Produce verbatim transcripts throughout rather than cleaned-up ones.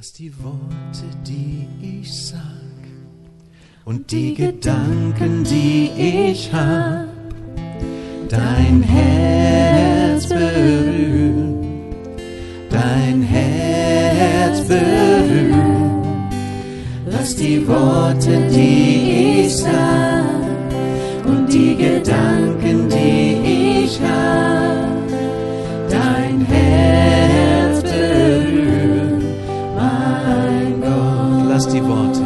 Lass die Worte, die ich sag, und die Gedanken, die ich hab, dein Herz berühren, dein Herz berühren. Lass die Worte, die ich sag, und die Gedanken, die ich hab, dein Herz berühren, mein Gott. Lass die Worte,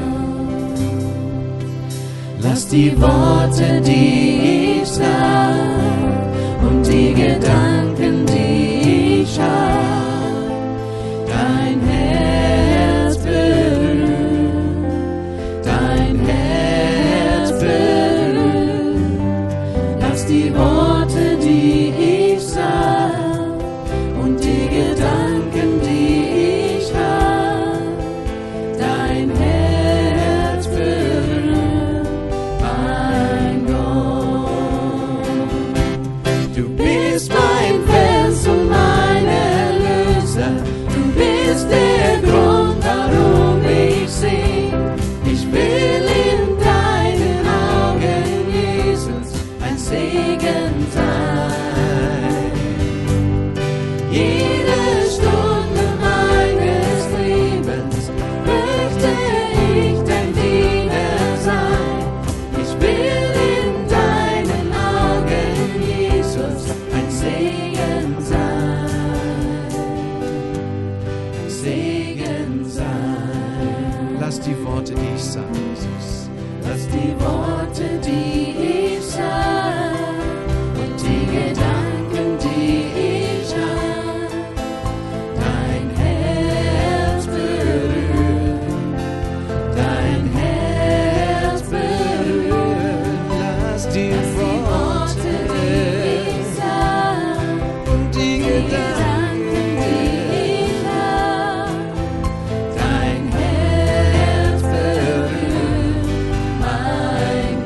lass die Worte, die ich sag, und die Gedanken, die ich hab, dein Herz berühren, dein Herz berühren. Lass die Worte, die ich sag, und die Gedanken, die ich hab, dein Herz berühren, mein Gott. Du bist mein Fels und mein Erlöser, du bist der Grund, warum ich sing. Ich will in deinen Augen, Jesus, ein Segen sein. Jede Stunde meines Lebens möchte ich dein Diener sein. Ich will in deinen Augen, Jesus, ein Segen sein. Ein Segen sein. Lass die Worte, die ich sag, Jesus. Lass die Worte, die ich sag, und die Gedanken, die ich hab, dein Herz berühren, dein Herz berühren. Lass die Worte, die ich sag, und die Gedanken, die ich hab, dein Herz berühren, mein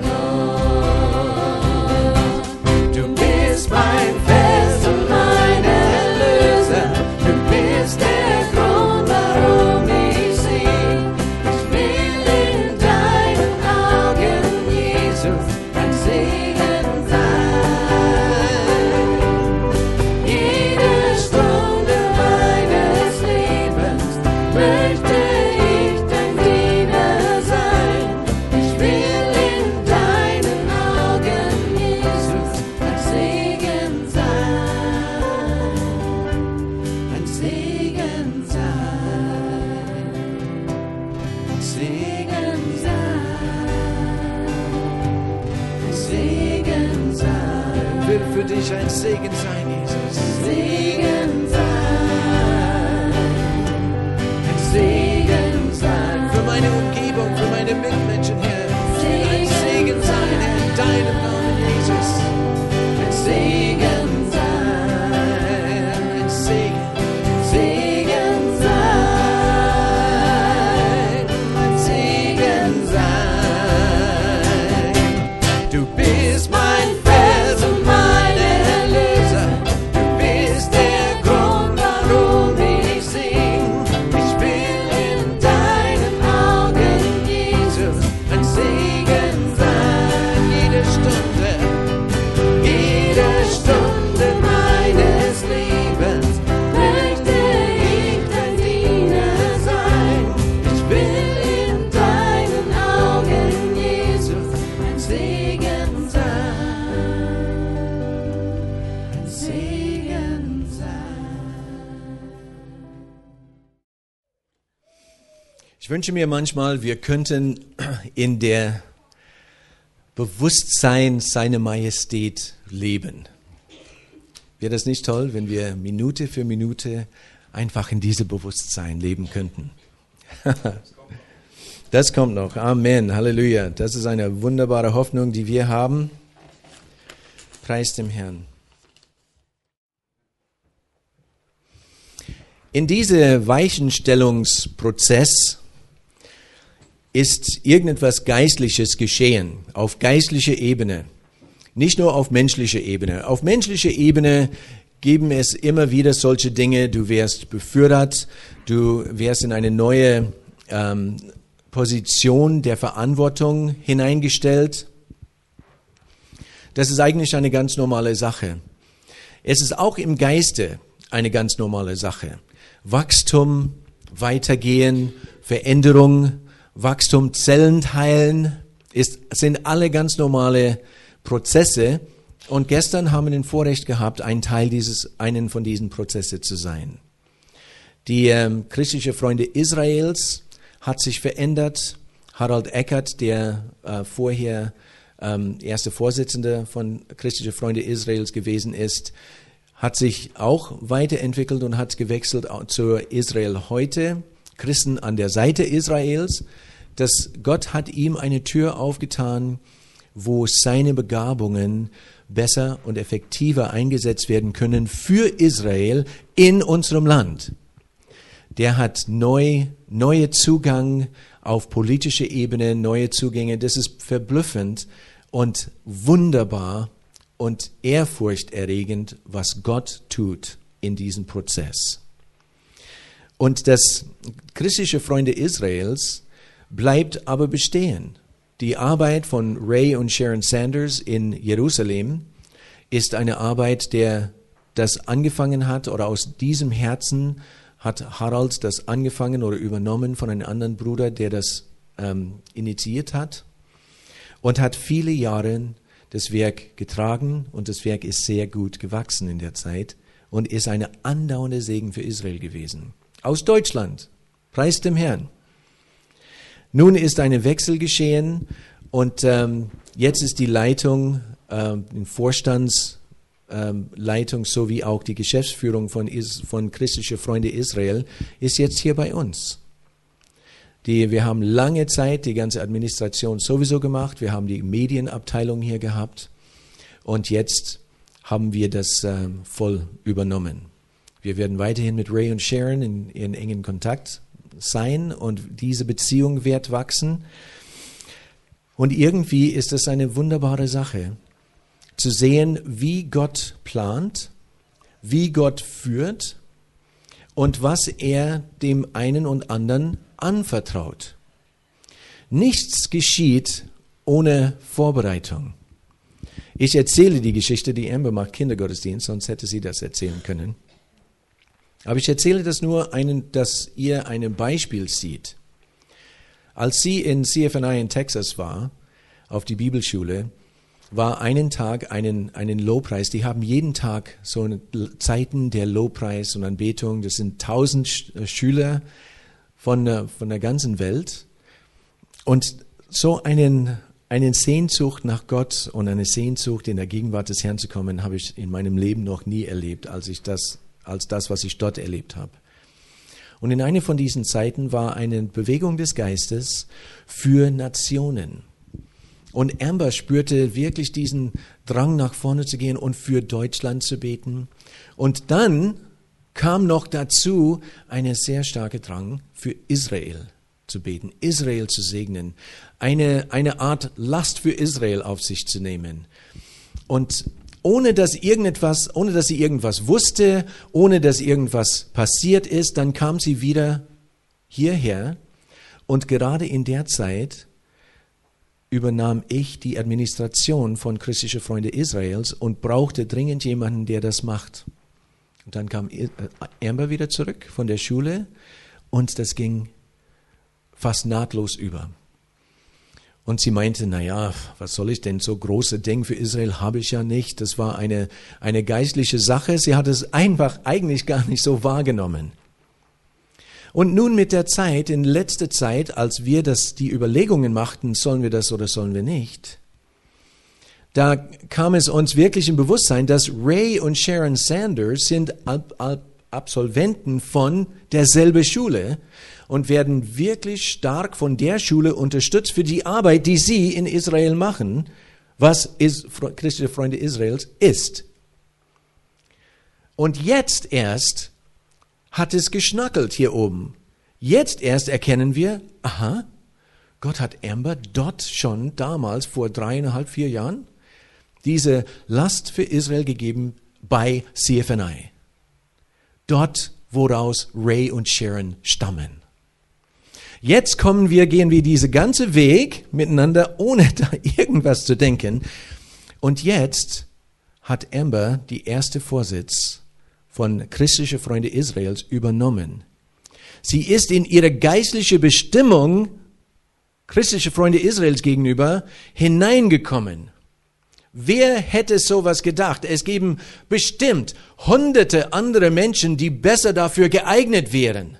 Gott. Du bist mein Fels und mein Erlöser, du bist der Grund, warum ich sing. Ich will in deinen Augen, Jesus, ein Segen sein. Jede Stunde meines Lebens möchte ich dein Diener sein. Ich will in deinen Augen, Jesus, ein Segen sein. Ein Segen sein. Ein Segen sein. Ein Segen sein. Ich will für dich ein Segen sein, Jesus. Segen sein. Ein Segen sein. Für meine Umgebung, für meine Mitmenschen, Herr. Ich will ein Segen sein, Herr, in deinem Namen, Jesus. Ein Segen sein. Ein Segen. Segen sein. Ein Segen sein. Du bist mein Fels und mein Erlöser. Du bist der Grund, warum ich sing. Ich will in deinen Augen, Jesus, ein Segen sein. Jede Stunde, jede Stunde meines Lebens möchte ich dein Diener sein. Ich will in deinen Augen, Jesus, ein Segen sein. Ein Segen sein. Ich wünsche mir manchmal, wir könnten in der Bewusstsein seiner Majestät leben. Wäre das nicht toll, wenn wir Minute für Minute einfach in diesem Bewusstsein leben könnten? Das kommt noch. Amen. Halleluja. Das ist eine wunderbare Hoffnung, die wir haben. Preis dem Herrn. In diesem Weichenstellungsprozess ist irgendetwas Geistliches geschehen, auf geistlicher Ebene, nicht nur auf menschlicher Ebene. Auf menschlicher Ebene geben es immer wieder solche Dinge, du wirst befördert, du wirst in eine neue ähm, Position der Verantwortung hineingestellt. Das ist eigentlich eine ganz normale Sache. Es ist auch im Geiste eine ganz normale Sache. Wachstum, Weitergehen, Veränderung, Wachstum, Zellen teilen, ist, sind alle ganz normale Prozesse. Und gestern haben wir den Vorrecht gehabt, ein Teil dieses, einen von diesen Prozessen zu sein. Die ähm, christliche Freunde Israels hat sich verändert. Harald Eckert, der äh, vorher ähm, erste Vorsitzende von christliche Freunde Israels gewesen ist, hat sich auch weiterentwickelt und hat gewechselt zur Israel heute. Christen an der Seite Israels. Dass Gott hat ihm eine Tür aufgetan, wo seine Begabungen besser und effektiver eingesetzt werden können für Israel in unserem Land. Der hat neu, neue Zugang auf politischer Ebene, neue Zugänge. Das ist verblüffend und wunderbar und ehrfurchterregend, was Gott tut in diesem Prozess. Und das christliche Freunde Israels bleibt aber bestehen. Die Arbeit von Ray und Sharon Sanders in Jerusalem ist eine Arbeit, der das angefangen hat, oder aus diesem Herzen hat Harald das angefangen oder übernommen von einem anderen Bruder, der das ähm, initiiert hat, und hat viele Jahre das Werk getragen, und das Werk ist sehr gut gewachsen in der Zeit und ist eine andauernde Segen für Israel gewesen. Aus Deutschland, preis dem Herrn. Nun ist ein Wechsel geschehen und ähm, jetzt ist die Leitung, ähm, die Vorstandsleitung ähm, sowie auch die Geschäftsführung von, Is- von Christliche Freunde Israel ist jetzt hier bei uns. Die, wir haben lange Zeit die ganze Administration sowieso gemacht, wir haben die Medienabteilung hier gehabt und jetzt haben wir das ähm, voll übernommen. Wir werden weiterhin mit Ray und Sharon in, in engen Kontakt sein und diese Beziehung wird wachsen. Und irgendwie ist es eine wunderbare Sache, zu sehen, wie Gott plant, wie Gott führt und was er dem einen und anderen anvertraut. Nichts geschieht ohne Vorbereitung. Ich erzähle die Geschichte, die Amber macht Kindergottesdienst, sonst hätte sie das erzählen können. Aber ich erzähle das nur, einen, dass ihr ein Beispiel seht. Als sie in C F N I in Texas war, auf die Bibelschule, war einen Tag einen, einen Lobpreis. Die haben jeden Tag so eine Zeiten der Lobpreis und Anbetung. Das sind tausend Sch- Schüler von, von der ganzen Welt. Und so einen, einen Sehnsucht nach Gott und eine Sehnsucht in der Gegenwart des Herrn zu kommen, habe ich in meinem Leben noch nie erlebt, als ich das als das, was ich dort erlebt habe. Und in einer von diesen Zeiten war eine Bewegung des Geistes für Nationen. Und Amber spürte wirklich diesen Drang, nach vorne zu gehen und für Deutschland zu beten. Und dann kam noch dazu eine sehr starke Drang, für Israel zu beten, Israel zu segnen, eine, eine Art Last für Israel auf sich zu nehmen. Und ohne dass irgendetwas, ohne dass sie irgendwas wusste, ohne dass irgendwas passiert ist, dann kam sie wieder hierher und gerade in der Zeit übernahm ich die Administration von Christliche Freunde Israels und brauchte dringend jemanden, der das macht. Und dann kam Amber wieder zurück von der Schule und das ging fast nahtlos über. Und sie meinte, naja, was soll ich denn, so große Dinge für Israel habe ich ja nicht. Das war eine, eine geistliche Sache. Sie hat es einfach eigentlich gar nicht so wahrgenommen. Und nun mit der Zeit, in letzter Zeit, als wir das, die Überlegungen machten, sollen wir das oder sollen wir nicht, da kam es uns wirklich im Bewusstsein, dass Ray und Sharon Sanders sind Ab- Ab- Absolventen von derselben Schule und werden wirklich stark von der Schule unterstützt für die Arbeit, die sie in Israel machen, was ist, Christliche Freunde Israels ist. Und jetzt erst hat es geschnackelt hier oben. Jetzt erst erkennen wir, aha, Gott hat Amber dort schon damals vor dreieinhalb, vier Jahren diese Last für Israel gegeben, bei C F N I. Dort, woraus Ray und Sharon stammen. Jetzt kommen wir, gehen wir diesen ganzen Weg miteinander, ohne da irgendwas zu denken. Und jetzt hat Amber die erste Vorsitz von Christliche Freunde Israels übernommen. Sie ist in ihre geistliche Bestimmung Christliche Freunde Israels gegenüber hineingekommen. Wer hätte sowas gedacht? Es geben bestimmt hunderte andere Menschen, die besser dafür geeignet wären.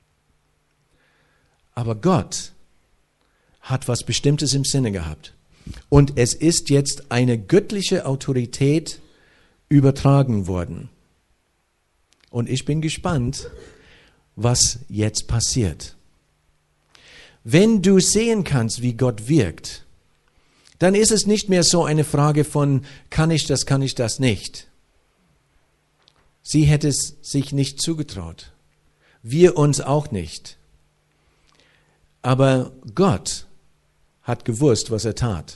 Aber Gott hat was Bestimmtes im Sinne gehabt. Und es ist jetzt eine göttliche Autorität übertragen worden. Und ich bin gespannt, was jetzt passiert. Wenn du sehen kannst, wie Gott wirkt, dann ist es nicht mehr so eine Frage von, kann ich das, kann ich das nicht. Sie hätte es sich nicht zugetraut. Wir uns auch nicht. Aber Gott hat gewusst, was er tat.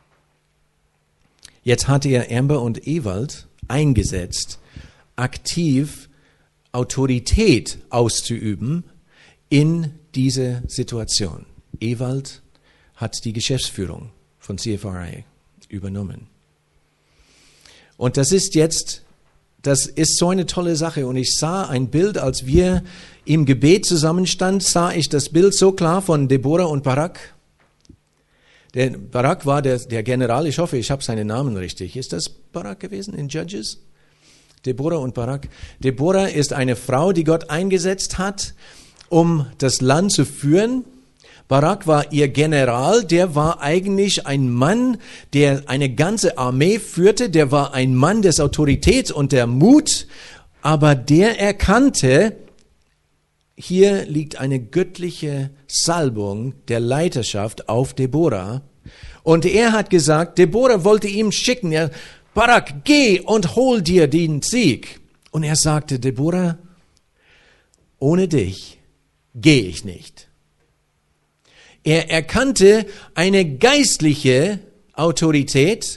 Jetzt hat er Amber und Ewald eingesetzt, aktiv Autorität auszuüben in diese Situation. Ewald hat die Geschäftsführung von C F R I übernommen. Und das ist jetzt, das ist so eine tolle Sache. Und ich sah ein Bild, als wir im Gebet zusammenstanden, sah ich das Bild so klar von Deborah und Barak. Der Barak war der, der General, ich hoffe, ich habe seinen Namen richtig. Ist das Barak gewesen in Judges? Deborah und Barak. Deborah ist eine Frau, die Gott eingesetzt hat, um das Land zu führen. Barak war ihr General, der war eigentlich ein Mann, der eine ganze Armee führte, der war ein Mann des Autoritäts und der Mut, aber der erkannte, hier liegt eine göttliche Salbung der Leiterschaft auf Deborah. Und er hat gesagt, Deborah wollte ihm schicken, er, Barak, geh und hol dir den Sieg. Und er sagte, Deborah, ohne dich gehe ich nicht. Er erkannte eine geistliche Autorität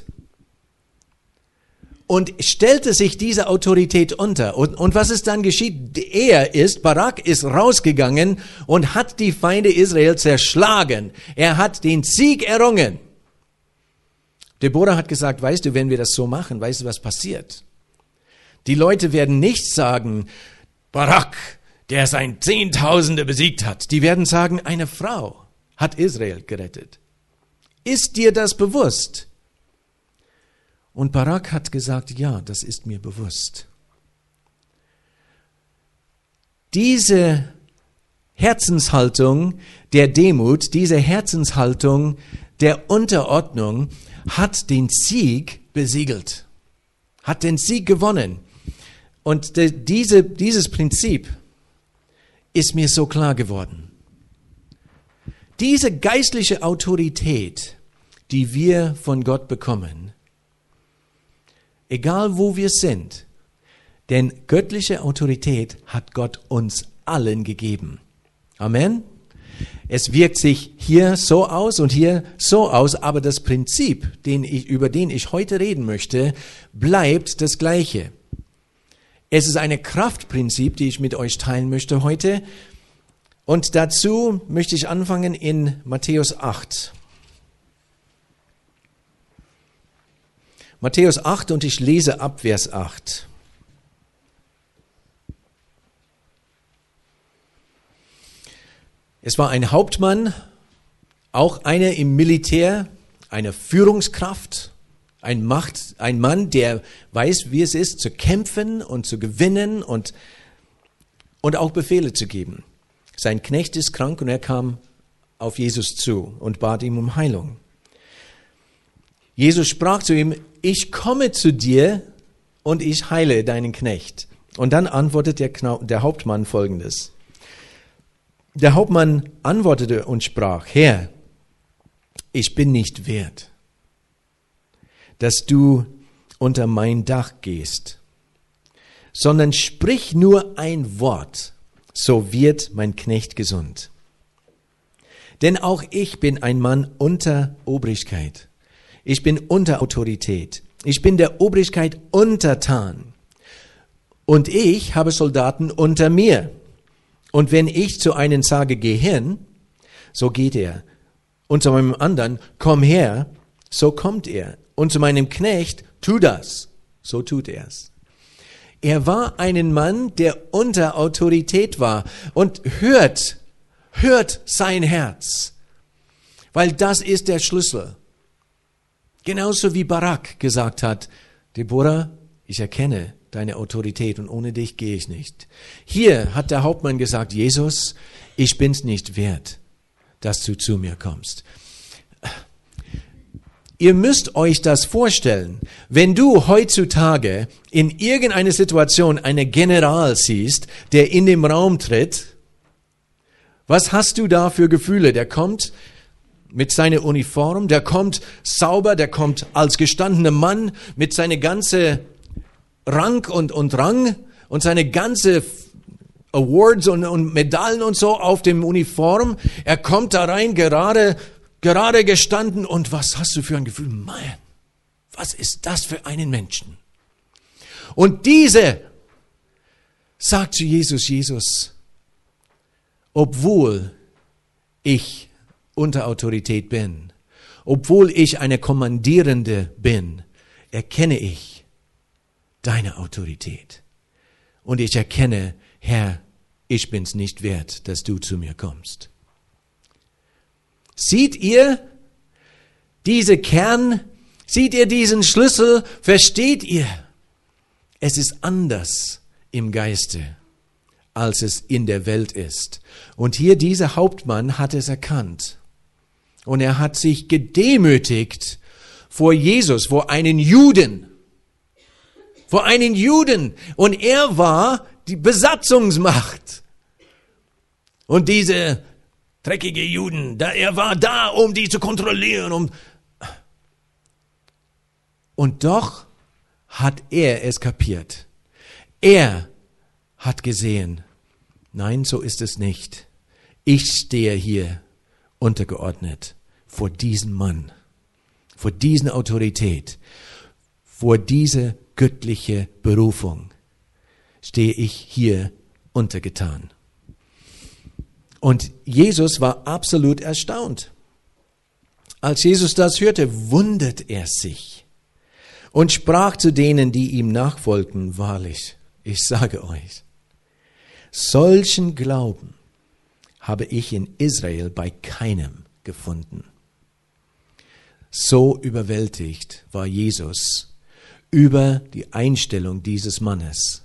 und stellte sich dieser Autorität unter. Und, und was ist dann geschieht? Er ist, Barak ist rausgegangen und hat die Feinde Israel zerschlagen. Er hat den Sieg errungen. Deborah hat gesagt, weißt du, wenn wir das so machen, weißt du, was passiert? Die Leute werden nicht sagen, Barak, der sein Zehntausende besiegt hat. Die werden sagen, eine Frau hat Israel gerettet. Ist dir das bewusst? Und Barak hat gesagt, ja, das ist mir bewusst. Diese Herzenshaltung der Demut, diese Herzenshaltung der Unterordnung hat den Sieg besiegelt, hat den Sieg gewonnen. Und de, diese, dieses Prinzip ist mir so klar geworden. Diese geistliche Autorität, die wir von Gott bekommen, egal wo wir sind, denn göttliche Autorität hat Gott uns allen gegeben. Amen. Es wirkt sich hier so aus und hier so aus, aber das Prinzip, den ich, über den ich heute reden möchte, bleibt das Gleiche. Es ist ein Kraftprinzip, die ich mit euch teilen möchte heute. Und dazu möchte ich anfangen in Matthäus acht. Matthäus acht und ich lese ab Vers acht. Es war ein Hauptmann, auch einer im Militär, eine Führungskraft, ein Macht, ein Mann, der weiß, wie es ist, zu kämpfen und zu gewinnen und, und auch Befehle zu geben. Sein Knecht ist krank und er kam auf Jesus zu und bat ihm um Heilung. Jesus sprach zu ihm, ich komme zu dir und ich heile deinen Knecht. Und dann antwortet der, der Hauptmann Folgendes. Der Hauptmann antwortete und sprach, Herr, ich bin nicht wert, dass du unter mein Dach gehst, sondern sprich nur ein Wort, so wird mein Knecht gesund. Denn auch ich bin ein Mann unter Obrigkeit. Ich bin unter Autorität. Ich bin der Obrigkeit untertan. Und ich habe Soldaten unter mir. Und wenn ich zu einem sage, geh hin, so geht er. Und zu meinem anderen, komm her, so kommt er. Und zu meinem Knecht, tu das, so tut er's. Er war ein Mann, der unter Autorität war. Und hört, hört sein Herz. Weil das ist der Schlüssel. Genauso wie Barak gesagt hat, Deborah, ich erkenne deine Autorität und ohne dich gehe ich nicht. Hier hat der Hauptmann gesagt, Jesus, ich bin's nicht wert, dass du zu mir kommst. Ihr müsst euch das vorstellen, wenn du heutzutage in irgendeiner Situation einen General siehst, der in den Raum tritt, was hast du da für Gefühle? Der kommt mit seiner Uniform, der kommt sauber, der kommt als gestandener Mann mit seiner ganze Rank und, und Rang und seine ganze Awards und, und Medaillen und so auf dem Uniform. Er kommt da rein, gerade Gerade gestanden und was hast du für ein Gefühl? Mann, was ist das für einen Menschen? Und diese sagt zu Jesus, Jesus, obwohl ich unter Autorität bin, obwohl ich eine Kommandierende bin, erkenne ich deine Autorität. Und ich erkenne, Herr, ich bin's nicht wert, dass du zu mir kommst. Seht ihr diese Kern? Seht ihr diesen Schlüssel? Versteht ihr? Es ist anders im Geiste, als es in der Welt ist. Und hier dieser Hauptmann hat es erkannt. Und er hat sich gedemütigt vor Jesus, vor einen Juden. Vor einen Juden. Und er war die Besatzungsmacht. Und diese dreckige Juden, da er war da, um die zu kontrollieren. Um Und doch hat er es kapiert. Er hat gesehen, nein, so ist es nicht. Ich stehe hier untergeordnet vor diesem Mann, vor dieser Autorität, vor dieser göttliche Berufung stehe ich hier untergetan. Und Jesus war absolut erstaunt. Als Jesus das hörte, wundert er sich und sprach zu denen, die ihm nachfolgten, wahrlich, ich sage euch, solchen Glauben habe ich in Israel bei keinem gefunden. So überwältigt war Jesus über die Einstellung dieses Mannes.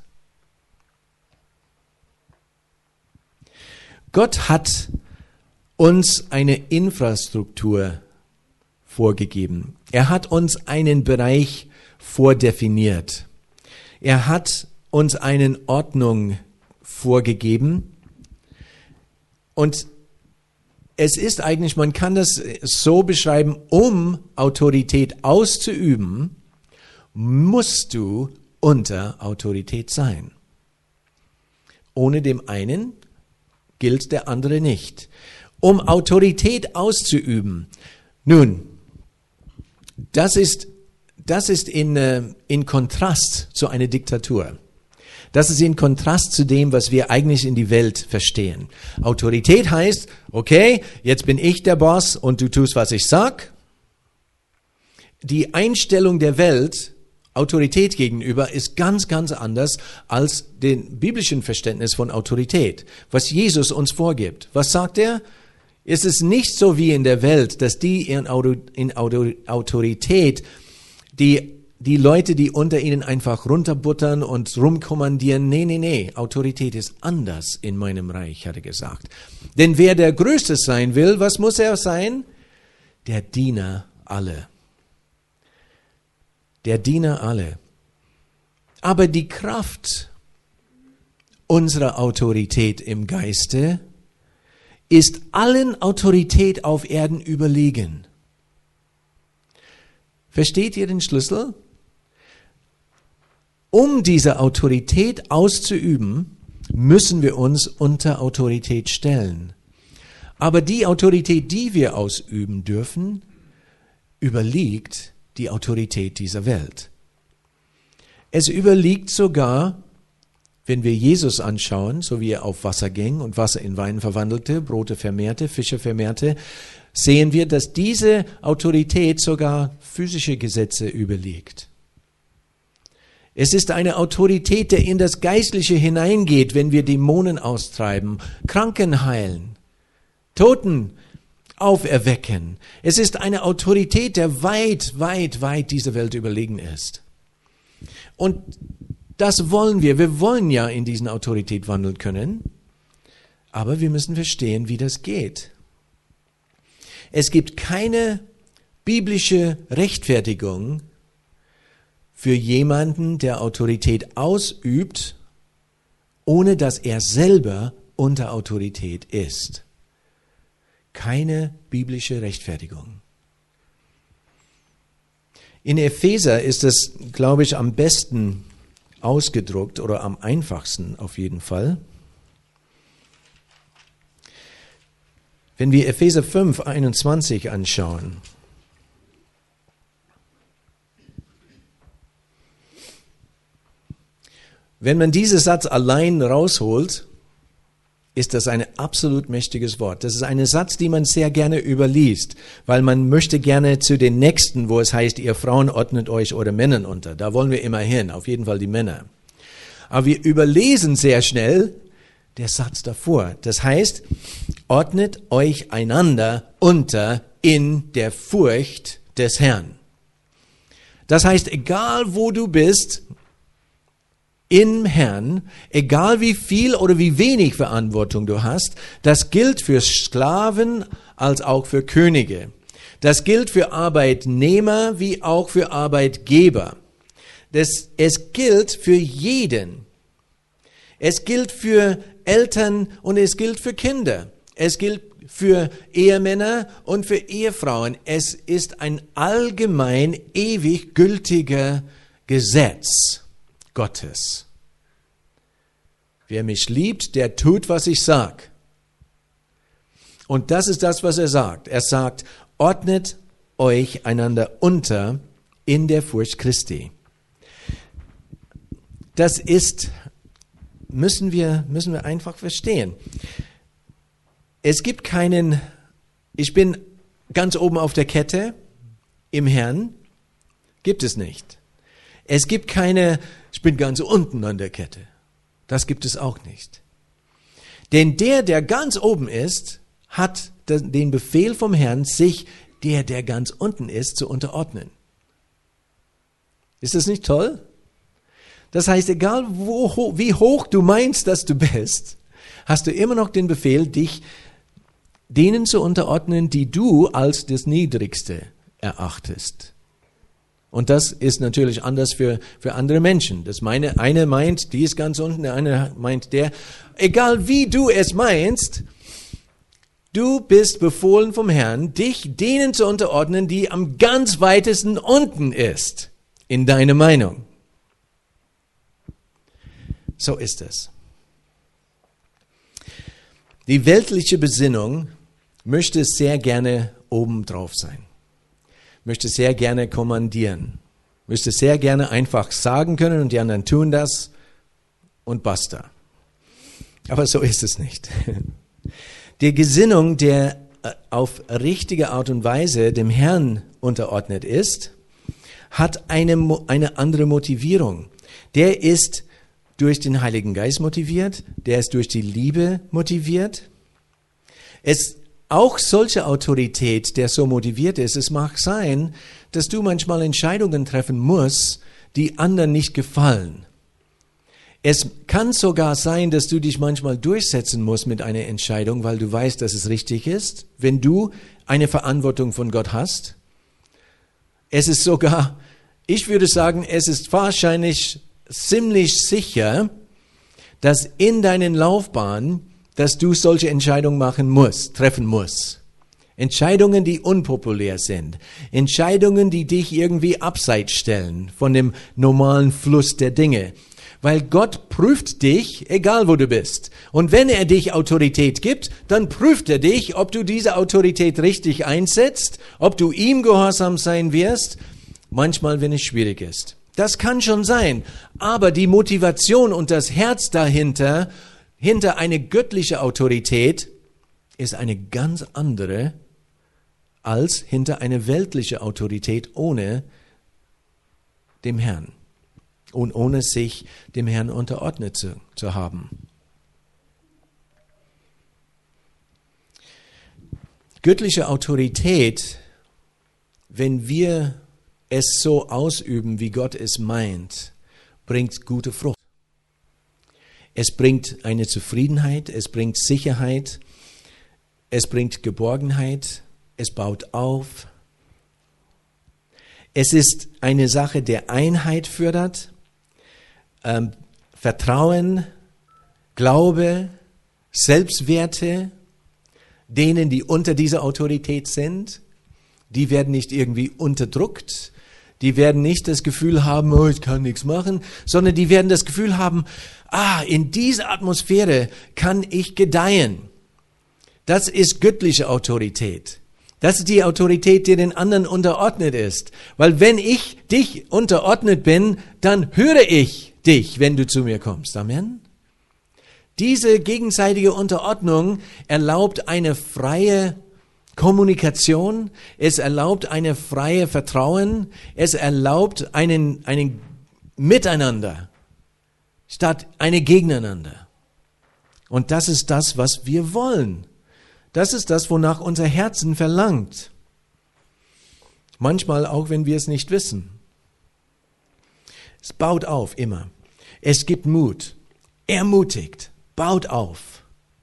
Gott hat uns eine Infrastruktur vorgegeben. Er hat uns einen Bereich vordefiniert. Er hat uns eine Ordnung vorgegeben. Und es ist eigentlich, man kann das so beschreiben, um Autorität auszuüben, musst du unter Autorität sein. Ohne dem einen gilt der andere nicht. Um Autorität auszuüben. Nun, das ist, das ist in, in Kontrast zu einer Diktatur. Das ist in Kontrast zu dem, was wir eigentlich in die Welt verstehen. Autorität heißt, okay, jetzt bin ich der Boss und du tust, was ich sag. Die Einstellung der Welt Autorität gegenüber ist ganz, ganz anders als dem biblischen Verständnis von Autorität, was Jesus uns vorgibt. Was sagt er? Es ist nicht so wie in der Welt, dass die in, Auto, in Auto, Autorität, die, die Leute, die unter ihnen einfach runterbuttern und rumkommandieren, nee, nee, nee, Autorität ist anders in meinem Reich, hat er gesagt. Denn wer der Größte sein will, was muss er sein? Der Diener alle. Der Diener alle. Aber die Kraft unserer Autorität im Geiste ist allen Autorität auf Erden überlegen. Versteht ihr den Schlüssel? Um diese Autorität auszuüben, müssen wir uns unter Autorität stellen. Aber die Autorität, die wir ausüben dürfen, überliegt die Autorität dieser Welt. Es überliegt sogar Wenn wir Jesus anschauen, so wie er auf Wasser ging und Wasser in Wein verwandelte, Brote vermehrte, Fische vermehrte, sehen wir, dass diese Autorität sogar physische Gesetze überliegt. Es ist eine Autorität, der in das Geistliche hineingeht, wenn wir Dämonen austreiben, Kranken heilen, Toten auferwecken. Es ist eine Autorität, der weit, weit, weit dieser Welt überlegen ist. Und das wollen wir. Wir wollen ja in diesen Autorität wandeln können, aber wir müssen verstehen, wie das geht. Es gibt keine biblische Rechtfertigung für jemanden, der Autorität ausübt, ohne dass er selber unter Autorität ist. Keine biblische Rechtfertigung. In Epheser ist es, glaube ich, am besten ausgedruckt oder am einfachsten auf jeden Fall. Wenn wir Epheser fünf, einundzwanzig anschauen, wenn man diesen Satz allein rausholt, ist das ein absolut mächtiges Wort. Das ist ein Satz, den man sehr gerne überliest, weil man möchte gerne zu den Nächsten, wo es heißt, ihr Frauen ordnet euch oder Männern unter. Da wollen wir immer hin, auf jeden Fall die Männer. Aber wir überlesen sehr schnell der Satz davor. Das heißt, ordnet euch einander unter in der Furcht des Herrn. Das heißt, egal wo du bist, im Herrn, egal wie viel oder wie wenig Verantwortung du hast, das gilt für Sklaven als auch für Könige. Das gilt für Arbeitnehmer wie auch für Arbeitgeber. Das, es gilt für jeden. Es gilt für Eltern und es gilt für Kinder. Es gilt für Ehemänner und für Ehefrauen. Es ist ein allgemein ewig gültiger Gesetz Gottes. Wer mich liebt, der tut, was ich sag. Und das ist das, was er sagt. Er sagt, ordnet euch einander unter in der Furcht Christi. Das ist, müssen wir, müssen wir einfach verstehen. Es gibt keinen, ich bin ganz oben auf der Kette im Herrn, gibt es nicht. Es gibt keine, ich bin ganz unten an der Kette. Das gibt es auch nicht. Denn der, der ganz oben ist, hat den Befehl vom Herrn, sich der, der ganz unten ist, zu unterordnen. Ist das nicht toll? Das heißt, egal wo, wie hoch du meinst, dass du bist, hast du immer noch den Befehl, dich denen zu unterordnen, die du als das Niedrigste erachtest. Und das ist natürlich anders für, für andere Menschen. Das meine, eine meint, die ist ganz unten, der eine meint der. Egal wie du es meinst, du bist befohlen vom Herrn, dich denen zu unterordnen, die am ganz weitesten unten ist, in deiner Meinung. So ist es. Die weltliche Besinnung möchte sehr gerne obendrauf sein. Möchte sehr gerne kommandieren, möchte sehr gerne einfach sagen können und die anderen tun das und basta. Aber so ist es nicht. Die Gesinnung, der auf richtige Art und Weise dem Herrn unterordnet ist, hat eine, eine andere Motivierung. Der ist durch den Heiligen Geist motiviert, der ist durch die Liebe motiviert. Es Auch solche Autorität, der so motiviert ist, es mag sein, dass du manchmal Entscheidungen treffen musst, die anderen nicht gefallen. Es kann sogar sein, dass du dich manchmal durchsetzen musst mit einer Entscheidung, weil du weißt, dass es richtig ist, wenn du eine Verantwortung von Gott hast. Es ist sogar, ich würde sagen, es ist wahrscheinlich ziemlich sicher, dass in deinen Laufbahn dass du solche Entscheidungen machen musst, treffen musst. Entscheidungen, die unpopulär sind. Entscheidungen, die dich irgendwie abseits stellen von dem normalen Fluss der Dinge. Weil Gott prüft dich, egal wo du bist. Und wenn er dich Autorität gibt, dann prüft er dich, ob du diese Autorität richtig einsetzt, ob du ihm gehorsam sein wirst. Manchmal, wenn es schwierig ist. Das kann schon sein. Aber die Motivation und das Herz dahinter, hinter eine göttliche Autorität, ist eine ganz andere als hinter eine weltliche Autorität ohne dem Herrn und ohne sich dem Herrn unterordnet zu, zu haben. Göttliche Autorität, wenn wir es so ausüben, wie Gott es meint, bringt gute Frucht. Es bringt eine Zufriedenheit, es bringt Sicherheit, es bringt Geborgenheit, es baut auf. Es ist eine Sache, der Einheit fördert, ähm, Vertrauen, Glaube, Selbstwerte. Denen, die unter dieser Autorität sind, die werden nicht irgendwie unterdrückt, die werden nicht das Gefühl haben, oh, ich kann nichts machen, sondern die werden das Gefühl haben, ah, in dieser Atmosphäre kann ich gedeihen. Das ist göttliche Autorität. Das ist die Autorität, die den anderen unterordnet ist. Weil wenn ich dich unterordnet bin, dann höre ich dich, wenn du zu mir kommst. Amen. Diese gegenseitige Unterordnung erlaubt eine freie Kommunikation, es erlaubt eine freie Vertrauen, es erlaubt einen, einen Miteinander statt eine Gegeneinander. Und das ist das, was wir wollen. Das ist das, wonach unser Herzen verlangt. Manchmal auch, wenn wir es nicht wissen. Es baut auf immer. Es gibt Mut, ermutigt. Baut auf,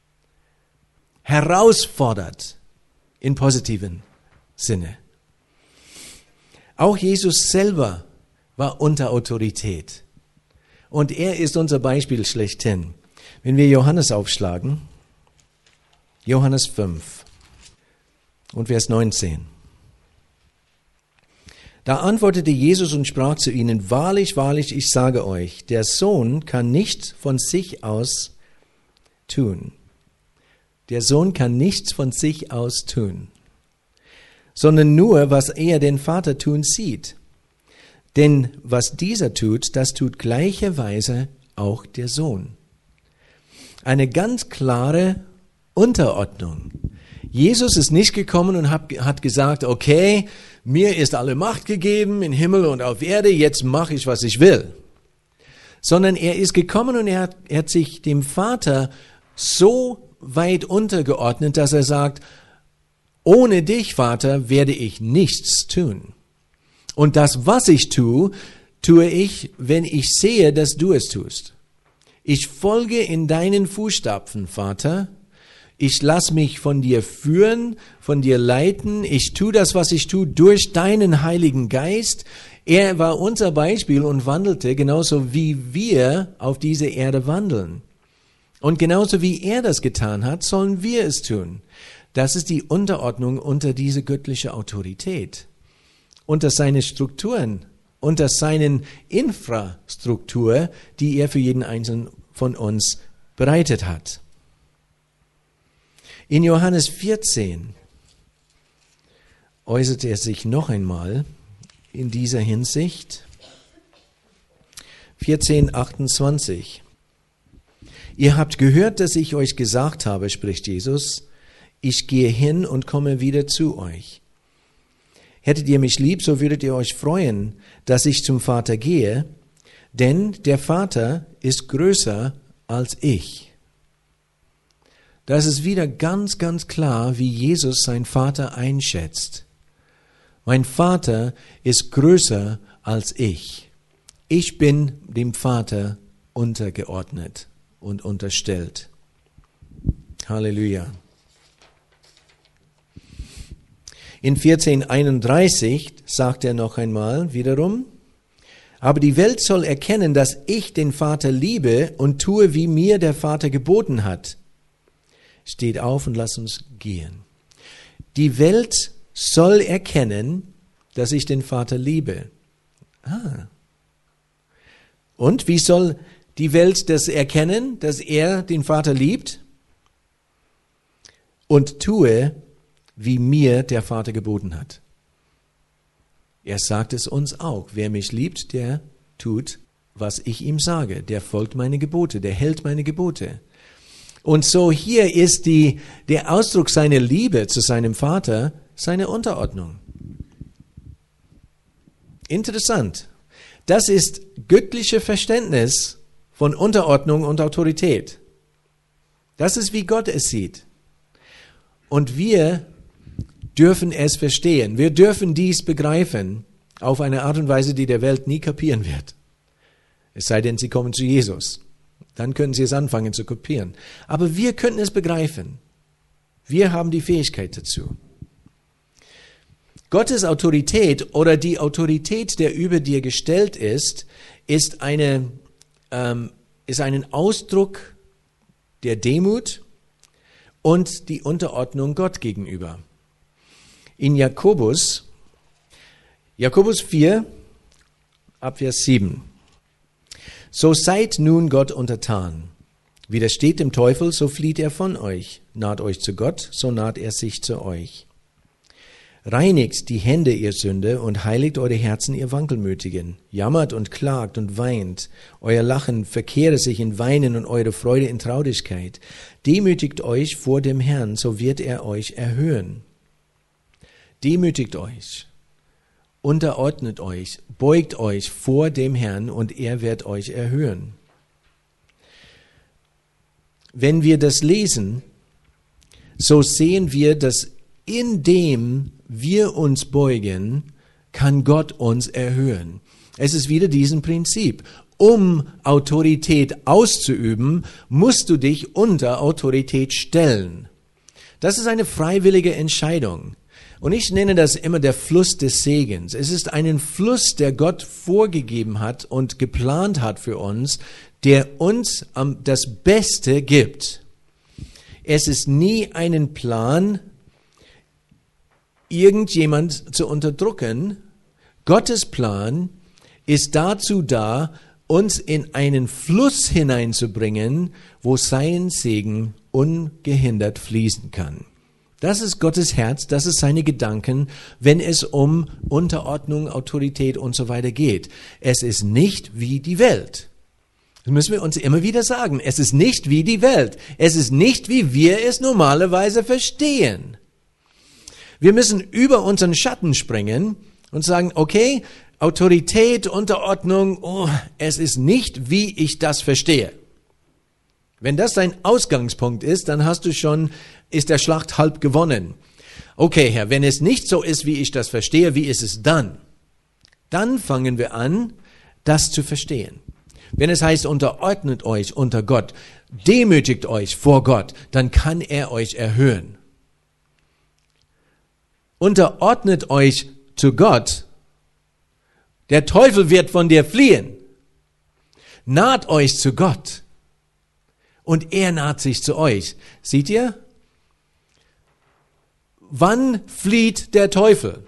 herausfordert in positiven Sinne. Auch Jesus selber war unter Autorität. Und er ist unser Beispiel schlechthin. Wenn wir Johannes aufschlagen, Johannes fünf und Vers neunzehn. Da antwortete Jesus und sprach zu ihnen, wahrlich, wahrlich, ich sage euch, der Sohn kann nicht von sich aus tun. Der Sohn kann nichts von sich aus tun, sondern nur, was er den Vater tun sieht. Denn was dieser tut, das tut gleicherweise auch der Sohn. Eine ganz klare Unterordnung. Jesus ist nicht gekommen und hat gesagt, okay, mir ist alle Macht gegeben in Himmel und auf Erde, jetzt mache ich, was ich will. Sondern er ist gekommen und er hat, er hat sich dem Vater so weit untergeordnet, dass er sagt, ohne dich, Vater, werde ich nichts tun. Und das, was ich tue, tue ich, wenn ich sehe, dass du es tust. Ich folge in deinen Fußstapfen, Vater. Ich lass mich von dir führen, von dir leiten. Ich tue das, was ich tue, durch deinen Heiligen Geist. Er war unser Beispiel und wandelte genauso, wie wir auf dieser Erde wandeln. Und genauso wie er das getan hat, sollen wir es tun. Das ist die Unterordnung unter diese göttliche Autorität, unter seine Strukturen, unter seinen Infrastruktur, die er für jeden Einzelnen von uns bereitet hat. In Johannes vierzehn äußert er sich noch einmal in dieser Hinsicht. vierzehn, achtundzwanzig. Ihr habt gehört, dass ich euch gesagt habe, spricht Jesus, ich gehe hin und komme wieder zu euch. Hättet ihr mich lieb, so würdet ihr euch freuen, dass ich zum Vater gehe, denn der Vater ist größer als ich. Das ist wieder ganz, ganz klar, wie Jesus seinen Vater einschätzt. Mein Vater ist größer als ich. Ich bin dem Vater untergeordnet und unterstellt. Halleluja. In vierzehn einunddreißig sagt er noch einmal wiederum, aber die Welt soll erkennen, dass ich den Vater liebe und tue, wie mir der Vater geboten hat. Steht auf und lasst uns gehen. Die Welt soll erkennen, dass ich den Vater liebe. Ah. Und wie soll die Welt das erkennen, dass er den Vater liebt? Und tue, wie mir der Vater geboten hat. Er sagt es uns auch. Wer mich liebt, der tut, was ich ihm sage. Der folgt meine Gebote, der hält meine Gebote. Und so hier ist die, der Ausdruck seiner Liebe zu seinem Vater seine Unterordnung. Interessant. Das ist göttliches Verständnis von Unterordnung und Autorität. Das ist, wie Gott es sieht. Und wir dürfen es verstehen. Wir dürfen dies begreifen auf eine Art und Weise, die der Welt nie kapieren wird. Es sei denn, sie kommen zu Jesus. Dann können sie es anfangen zu kopieren. Aber wir können es begreifen. Wir haben die Fähigkeit dazu. Gottes Autorität oder die Autorität, der über dir gestellt ist, ist, eine, ähm, ist ein Ausdruck der Demut und die Unterordnung Gott gegenüber. In Jakobus, Jakobus vier, ab Vers sieben. So seid nun Gott untertan. Widersteht dem Teufel, so flieht er von euch. Naht euch zu Gott, so naht er sich zu euch. Reinigt die Hände, ihr Sünde, und heiligt eure Herzen, ihr Wankelmütigen. Jammert und klagt und weint. Euer Lachen verkehre sich in Weinen und eure Freude in Traurigkeit. Demütigt euch vor dem Herrn, so wird er euch erhöhen. Demütigt euch, unterordnet euch, beugt euch vor dem Herrn und er wird euch erhöhen. Wenn wir das lesen, so sehen wir, dass indem wir uns beugen, kann Gott uns erhöhen. Es ist wieder diesen Prinzip. Um Autorität auszuüben, musst du dich unter Autorität stellen. Das ist eine freiwillige Entscheidung. Und ich nenne das immer der Fluss des Segens. Es ist ein Fluss, der Gott vorgegeben hat und geplant hat für uns, der uns das Beste gibt. Es ist nie ein Plan, irgendjemand zu unterdrücken. Gottes Plan ist dazu da, uns in einen Fluss hineinzubringen, wo sein Segen ungehindert fließen kann. Das ist Gottes Herz, das ist seine Gedanken, wenn es um Unterordnung, Autorität und so weiter geht. Es ist nicht wie die Welt. Das müssen wir uns immer wieder sagen. Es ist nicht wie die Welt. Es ist nicht, wie wir es normalerweise verstehen. Wir müssen über unseren Schatten springen und sagen, okay, Autorität, Unterordnung, oh, es ist nicht, wie ich das verstehe. Wenn das dein Ausgangspunkt ist, dann hast du schon, ist der Schlacht halb gewonnen. Okay, Herr, wenn es nicht so ist, wie ich das verstehe, wie ist es dann? Dann fangen wir an, das zu verstehen. Wenn es heißt, unterordnet euch unter Gott, demütigt euch vor Gott, dann kann er euch erhöhen. Unterordnet euch zu Gott, der Teufel wird von dir fliehen. Naht euch zu Gott und er naht sich zu euch. Seht ihr? Wann flieht der Teufel?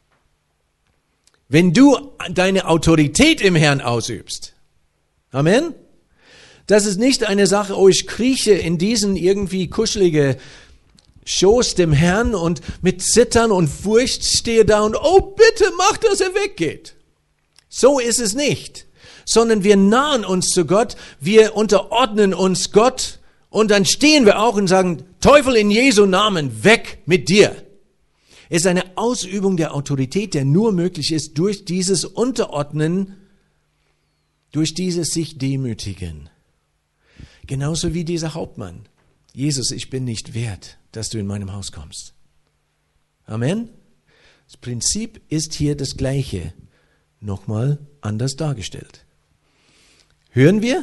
Wenn du deine Autorität im Herrn ausübst. Amen? Das ist nicht eine Sache, oh, ich krieche in diesen irgendwie kuschelige Schoß dem Herrn und mit Zittern und Furcht stehe da und, oh, bitte mach, dass er weggeht. So ist es nicht. Sondern wir nahen uns zu Gott, wir unterordnen uns Gott und dann stehen wir auch und sagen, Teufel in Jesu Namen, weg mit dir. Es ist eine Ausübung der Autorität, der nur möglich ist durch dieses Unterordnen, durch dieses sich demütigen. Genauso wie dieser Hauptmann. Jesus, ich bin nicht wert, dass du in meinem Haus kommst. Amen. Das Prinzip ist hier das Gleiche, nochmal anders dargestellt. Hören wir?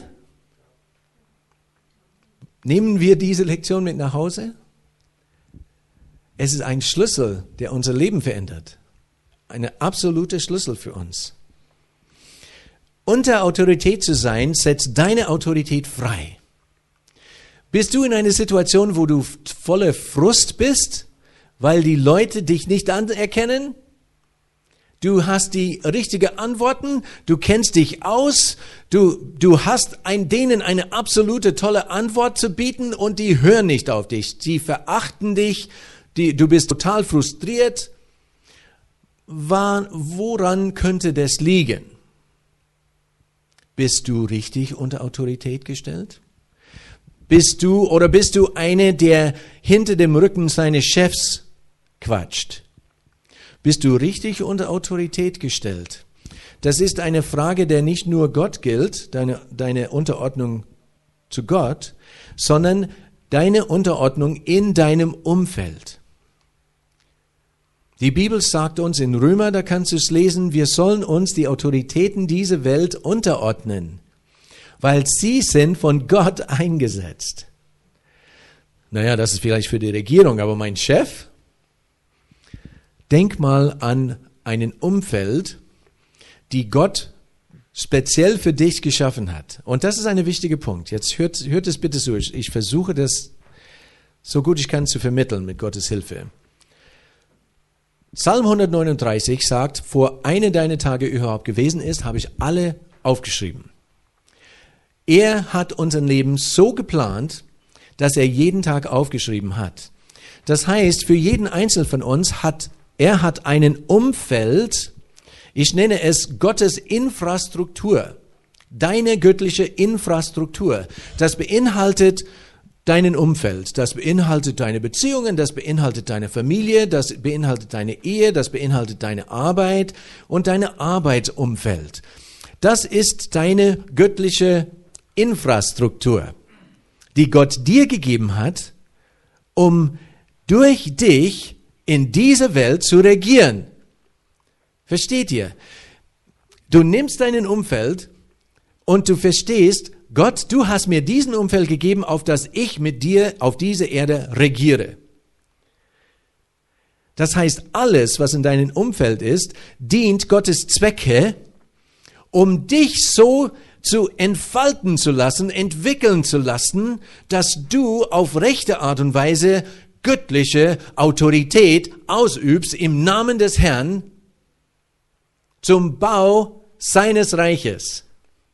Nehmen wir diese Lektion mit nach Hause? Es ist ein Schlüssel, der unser Leben verändert. Ein absoluter Schlüssel für uns. Unter Autorität zu sein, setzt deine Autorität frei. Bist du in einer Situation, wo du voller Frust bist, weil die Leute dich nicht anerkennen? Du hast die richtigen Antworten, du kennst dich aus, du, du hast ein, denen eine absolute tolle Antwort zu bieten und die hören nicht auf dich. Sie verachten dich, die, du bist total frustriert. War, woran könnte das liegen? Bist du richtig unter Autorität gestellt? Bist du oder bist du eine, der hinter dem Rücken seines Chefs quatscht? Bist du richtig unter Autorität gestellt? Das ist eine Frage, der nicht nur Gott gilt, deine, deine Unterordnung zu Gott, sondern deine Unterordnung in deinem Umfeld. Die Bibel sagt uns in Römer, da kannst du es lesen, wir sollen uns die Autoritäten dieser Welt unterordnen, weil sie sind von Gott eingesetzt. Naja, das ist vielleicht für die Regierung, aber mein Chef? Denk mal an ein Umfeld, die Gott speziell für dich geschaffen hat. Und das ist ein wichtiger Punkt. Jetzt hört, hört es bitte so. Ich versuche das so gut ich kann zu vermitteln mit Gottes Hilfe. Psalm hundertneununddreißig sagt, vor einer deiner Tage überhaupt gewesen ist, habe ich alle aufgeschrieben. Er hat unser Leben so geplant, dass er jeden Tag aufgeschrieben hat. Das heißt, für jeden Einzelnen von uns hat er hat einen Umfeld, ich nenne es Gottes Infrastruktur, deine göttliche Infrastruktur. Das beinhaltet deinen Umfeld, das beinhaltet deine Beziehungen, das beinhaltet deine Familie, das beinhaltet deine Ehe, das beinhaltet deine Arbeit und deine Arbeitsumfeld. Das ist deine göttliche Infrastruktur, die Gott dir gegeben hat, um durch dich in dieser Welt zu regieren. Versteht ihr? Du nimmst dein Umfeld und du verstehst, Gott, du hast mir diesen Umfeld gegeben, auf das ich mit dir auf dieser Erde regiere. Das heißt, alles, was in deinem Umfeld ist, dient Gottes Zwecke, um dich so zu entfalten zu lassen, entwickeln zu lassen, dass du auf rechte Art und Weise göttliche Autorität ausübst im Namen des Herrn zum Bau seines Reiches.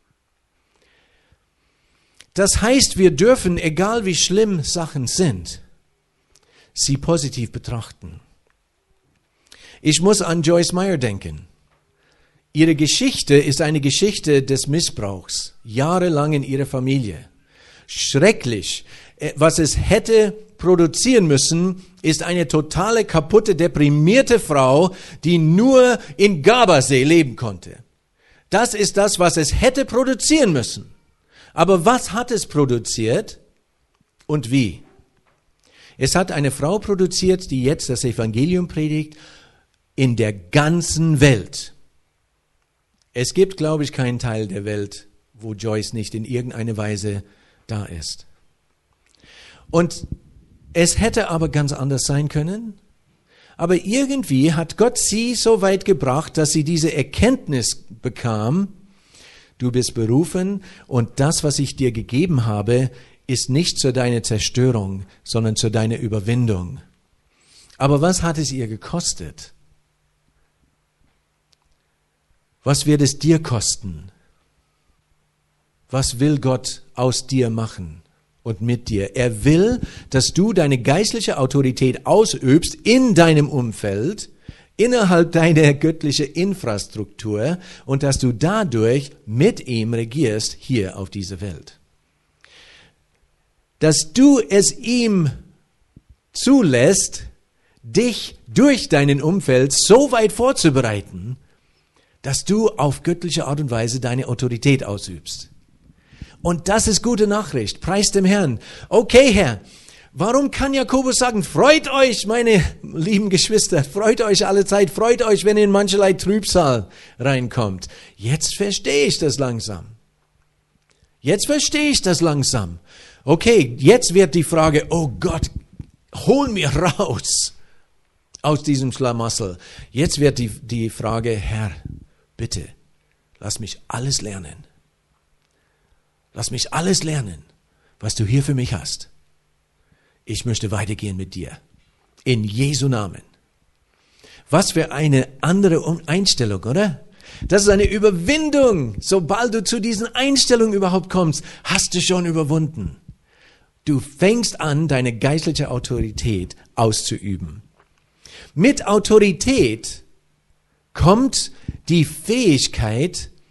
Das heißt, wir dürfen, egal wie schlimm Sachen sind, sie positiv betrachten. Ich muss an Joyce Meyer denken. Ihre Geschichte ist eine Geschichte des Missbrauchs, jahrelang in ihrer Familie. Schrecklich. Was es hätte produzieren müssen, ist eine totale, kaputte, deprimierte Frau, die nur in Gardasee leben konnte. Das ist das, was es hätte produzieren müssen. Aber was hat es produziert und wie? Es hat eine Frau produziert, die jetzt das Evangelium predigt in der ganzen Welt. Es gibt, glaube ich, keinen Teil der Welt, wo Joyce nicht in irgendeiner Weise da ist. Und es hätte aber ganz anders sein können. Aber irgendwie hat Gott sie so weit gebracht, dass sie diese Erkenntnis bekam, du bist berufen und das, was ich dir gegeben habe, ist nicht zu deiner Zerstörung, sondern zu deiner Überwindung. Aber was hat es ihr gekostet? Was wird es dir kosten? Was will Gott aus dir machen und mit dir? Er will, dass du deine geistliche Autorität ausübst in deinem Umfeld, innerhalb deiner göttlichen Infrastruktur und dass du dadurch mit ihm regierst hier auf dieser Welt. Dass du es ihm zulässt, dich durch dein Umfeld so weit vorzubereiten, dass du auf göttliche Art und Weise deine Autorität ausübst. Und das ist gute Nachricht. Preis dem Herrn. Okay, Herr, warum kann Jakobus sagen, freut euch, meine lieben Geschwister, freut euch alle Zeit, freut euch, wenn ihr in mancherlei Trübsal reinkommt. Jetzt verstehe ich das langsam. Jetzt verstehe ich das langsam. Okay, jetzt wird die Frage, oh Gott, hol mir raus aus diesem Schlamassel. Jetzt wird die, die Frage, Herr, bitte, lass mich alles lernen. Lass mich alles lernen, was du hier für mich hast. Ich möchte weitergehen mit dir. In Jesu Namen. Was für eine andere Einstellung, oder? Das ist eine Überwindung. Sobald du zu diesen Einstellungen überhaupt kommst, hast du schon überwunden. Du fängst an, deine geistliche Autorität auszuüben. Mit Autorität kommt die Fähigkeit,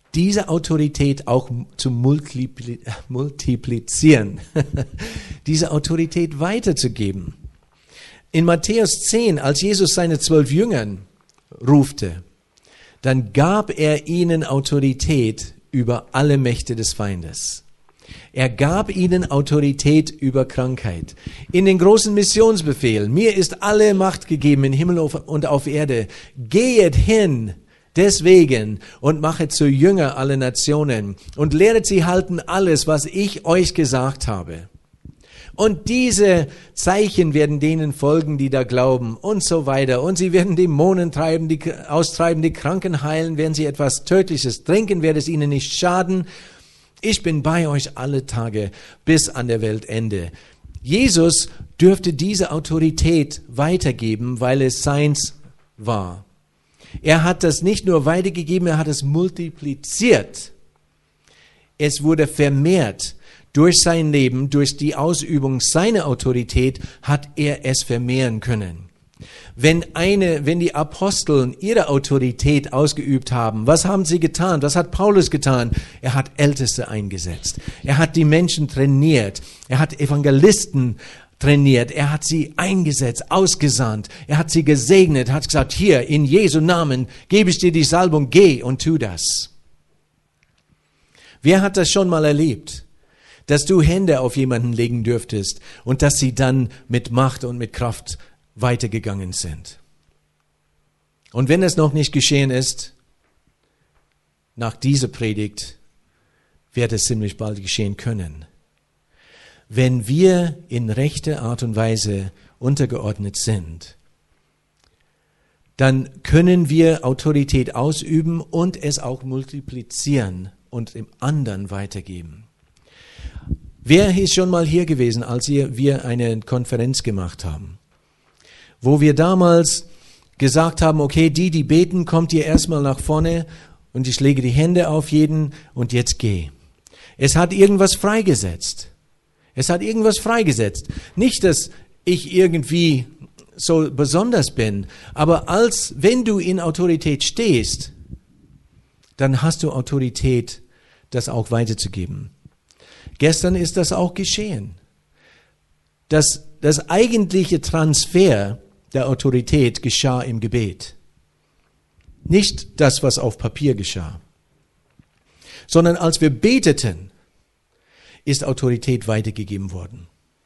diese Autorität auch zu multipli- multiplizieren, diese Autorität weiterzugeben. In Matthäus zehn, als Jesus seine zwölf Jüngern rufte, dann gab er ihnen Autorität über alle Mächte des Feindes. Er gab ihnen Autorität über Krankheit. In den großen Missionsbefehl, mir ist alle Macht gegeben im Himmel und auf Erde. Gehet hin deswegen und machet zu Jünger alle Nationen und lehret sie halten alles, was ich euch gesagt habe. Und diese Zeichen werden denen folgen, die da glauben und so weiter. Und sie werden Dämonen treiben, die, austreiben, die Kranken heilen, werden sie etwas Tödliches trinken, wird es ihnen nicht schaden. Ich bin bei euch alle Tage bis an der Weltende. Jesus dürfte diese Autorität weitergeben, weil es seins war. Er hat das nicht nur weitergegeben, er hat es multipliziert. Es wurde vermehrt. Durch sein Leben, durch die Ausübung seiner Autorität hat er es vermehren können. Wenn eine, wenn die Apostel ihre Autorität ausgeübt haben, was haben sie getan? Was hat Paulus getan? Er hat Älteste eingesetzt. Er hat die Menschen trainiert. Er hat Evangelisten trainiert. Er hat sie eingesetzt, ausgesandt. Er hat sie gesegnet, hat gesagt, hier, in Jesu Namen gebe ich dir die Salbung, geh und tu das. Wer hat das schon mal erlebt? Dass du Hände auf jemanden legen dürftest und dass sie dann mit Macht und mit Kraft weitergegangen sind. Und wenn es noch nicht geschehen ist, nach dieser Predigt wird es ziemlich bald geschehen können. Wenn wir in rechter Art und Weise untergeordnet sind, dann können wir Autorität ausüben und es auch multiplizieren und dem anderen weitergeben. Wer ist schon mal hier gewesen, als wir eine Konferenz gemacht haben, wo wir damals gesagt haben, okay, die, die beten, kommt ihr erstmal nach vorne und ich lege die Hände auf jeden und jetzt geh. Es hat irgendwas freigesetzt. Es hat irgendwas freigesetzt. Nicht, dass ich irgendwie so besonders bin, aber als wenn du in Autorität stehst, dann hast du Autorität, das auch weiterzugeben. Gestern ist das auch geschehen. Das, das eigentliche Transfer der Autorität geschah im Gebet. Nicht das, was auf Papier geschah, sondern als wir beteten, ist Autorität weitergegeben worden.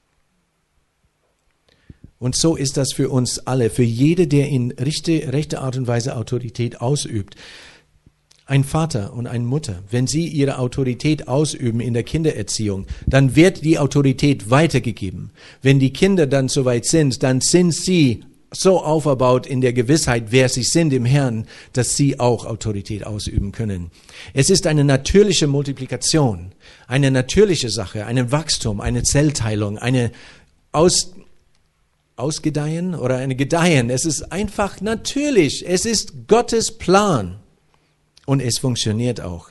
Und so ist das für uns alle, für jede, der in rechte, rechte Art und Weise Autorität ausübt. Ein Vater und eine Mutter, wenn sie ihre Autorität ausüben in der Kindererziehung, dann wird die Autorität weitergegeben. Wenn die Kinder dann soweit sind, dann sind sie so aufgebaut in der Gewissheit, wer sie sind im Herrn, dass sie auch Autorität ausüben können. Es ist eine natürliche Multiplikation, eine natürliche Sache, ein Wachstum, eine Zellteilung, eine Aus, Ausgedeihen oder eine Gedeihen. Es ist einfach natürlich. Es ist Gottes Plan. Und es funktioniert auch.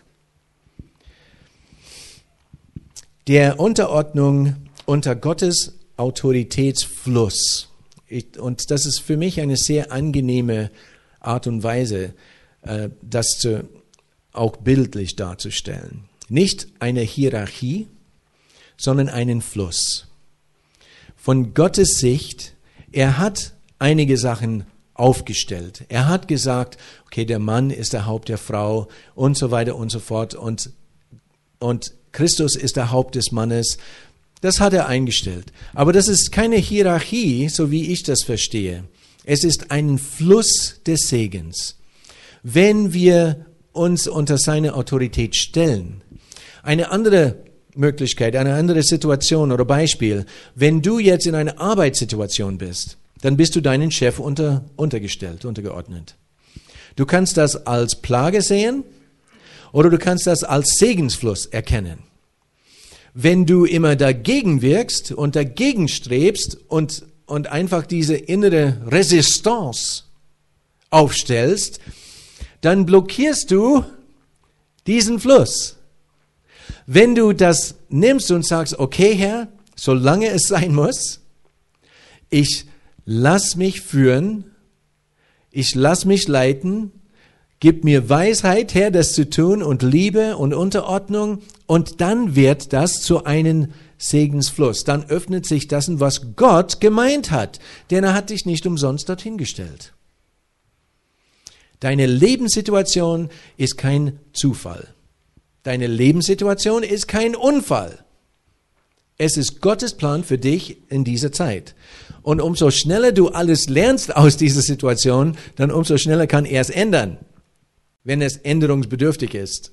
Der Unterordnung unter Gottes Autoritätsfluss. Ich, und das ist für mich eine sehr angenehme Art und Weise, äh, das zu, auch bildlich darzustellen. Nicht eine Hierarchie, sondern einen Fluss. Von Gottes Sicht, er hat einige Sachen aufgestellt. Er hat gesagt, okay, der Mann ist der Haupt der Frau und so weiter und so fort und, und Christus ist der Haupt des Mannes. Das hat er eingestellt. Aber das ist keine Hierarchie, so wie ich das verstehe. Es ist ein Fluss des Segens. Wenn wir uns unter seine Autorität stellen. Eine andere Möglichkeit, eine andere Situation oder Beispiel, wenn du jetzt in einer Arbeitssituation bist, dann bist du deinen Chef unter, untergestellt, untergeordnet. Du kannst das als Plage sehen oder du kannst das als Segensfluss erkennen. Wenn du immer dagegen wirkst und dagegen strebst und, und einfach diese innere Resistance aufstellst, dann blockierst du diesen Fluss. Wenn du das nimmst und sagst, okay Herr, solange es sein muss, ich lass mich führen, ich lass mich leiten, Gib mir Weisheit, Herr, das zu tun und Liebe und Unterordnung. Und dann wird das zu einem Segensfluss. Dann öffnet sich das, was Gott gemeint hat. Denn er hat dich nicht umsonst dorthin gestellt. Deine Lebenssituation ist kein Zufall. Deine Lebenssituation ist kein Unfall. Es ist Gottes Plan für dich in dieser Zeit. Und umso schneller du alles lernst aus dieser Situation, dann umso schneller kann er es ändern, wenn es änderungsbedürftig ist.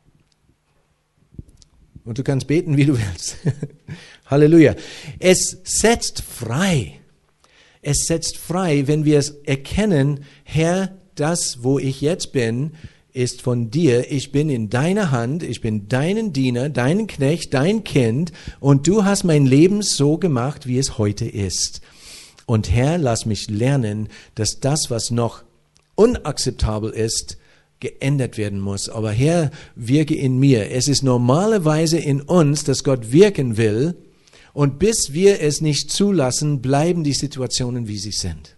Und du kannst beten, wie du willst. Halleluja. Es setzt frei. Es setzt frei, wenn wir es erkennen, Herr, das, wo ich jetzt bin, ist von dir. Ich bin in deiner Hand. Ich bin deinen Diener, dein Knecht, dein Kind. Und du hast mein Leben so gemacht, wie es heute ist. Und Herr, lass mich lernen, dass das, was noch unakzeptabel ist, geändert werden muss. Aber Herr, wirke in mir. Es ist normalerweise in uns, dass Gott wirken will. Und bis wir es nicht zulassen, bleiben die Situationen, wie sie sind.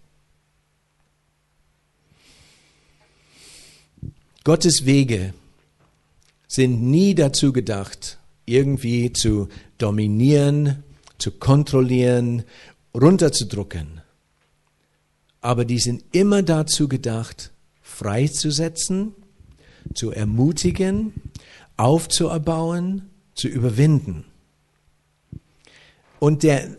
Gottes Wege sind nie dazu gedacht, irgendwie zu dominieren, zu kontrollieren, runterzudrücken. Aber die sind immer dazu gedacht, freizusetzen, zu ermutigen, aufzuerbauen, zu überwinden. Und der,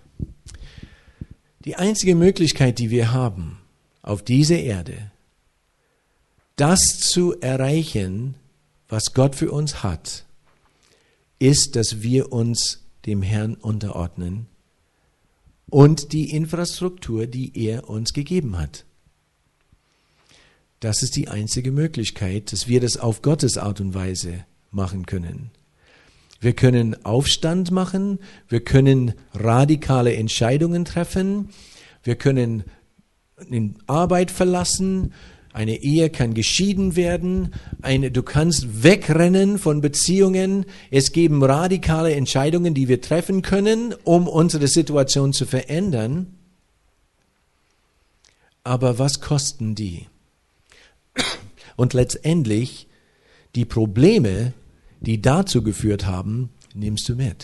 die einzige Möglichkeit, die wir haben auf dieser Erde, das zu erreichen, was Gott für uns hat, ist, dass wir uns dem Herrn unterordnen und die Infrastruktur, die er uns gegeben hat. Das ist die einzige Möglichkeit, dass wir das auf Gottes Art und Weise machen können. Wir können Aufstand machen, wir können radikale Entscheidungen treffen, wir können die Arbeit verlassen, eine Ehe kann geschieden werden, eine, du kannst wegrennen von Beziehungen. Es geben radikale Entscheidungen, die wir treffen können, um unsere Situation zu verändern. Aber was kosten die? Und letztendlich, die Probleme, die dazu geführt haben, nimmst du mit.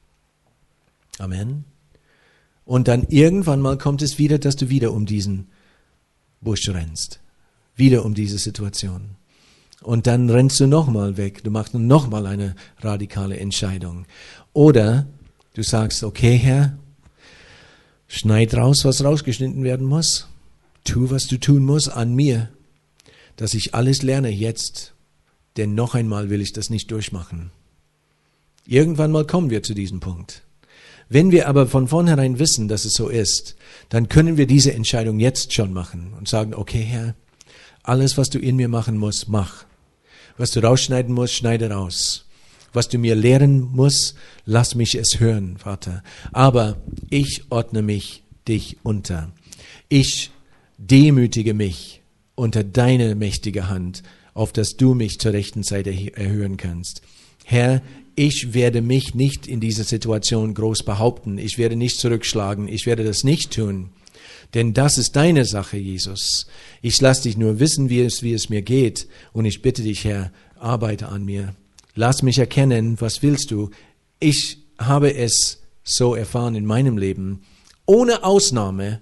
Amen. Und dann irgendwann mal kommt es wieder, dass du wieder um diesen Busch rennst. Wieder um diese Situation. Und dann rennst du nochmal weg. Du machst nochmal eine radikale Entscheidung. Oder du sagst, okay, Herr, schneid raus, was rausgeschnitten werden muss. Tu, was du tun musst an mir, dass ich alles lerne jetzt. Denn noch einmal will ich das nicht durchmachen. Irgendwann mal kommen wir zu diesem Punkt. Wenn wir aber von vornherein wissen, dass es so ist, dann können wir diese Entscheidung jetzt schon machen und sagen, okay, Herr, alles, was du in mir machen musst, mach. Was du rausschneiden musst, schneide raus. Was du mir lehren musst, lass mich es hören, Vater. Aber ich ordne mich dich unter. Ich demütige mich unter deine mächtige Hand, auf dass du mich zur rechten Zeit erhöhen kannst. Herr, ich werde mich nicht in dieser Situation groß behaupten. Ich werde nicht zurückschlagen. Ich werde das nicht tun. Denn das ist deine Sache, Jesus. Ich lasse dich nur wissen, wie es, wie es mir geht. Und ich bitte dich, Herr, arbeite an mir. Lass mich erkennen, was willst du. Ich habe es so erfahren in meinem Leben. Ohne Ausnahme,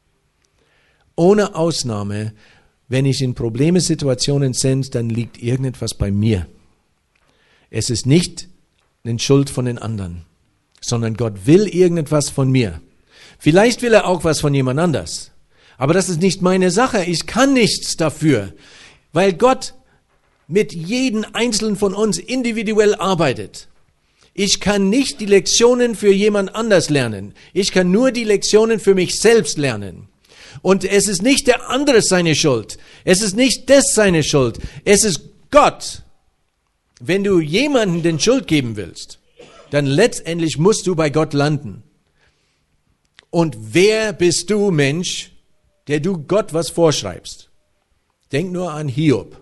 ohne Ausnahme, wenn ich in Problemsituationen bin, dann liegt irgendetwas bei mir. Es ist nicht eine Schuld von den anderen, sondern Gott will irgendetwas von mir. Vielleicht will er auch was von jemand anders. Aber das ist nicht meine Sache. Ich kann nichts dafür, weil Gott mit jedem Einzelnen von uns individuell arbeitet. Ich kann nicht die Lektionen für jemand anders lernen. Ich kann nur die Lektionen für mich selbst lernen. Und es ist nicht der andere seine Schuld. Es ist nicht das seine Schuld. Es ist Gott. Wenn du jemandem den Schuld geben willst, dann letztendlich musst du bei Gott landen. Und wer bist du, Mensch, der du Gott was vorschreibst? Denk nur an Hiob.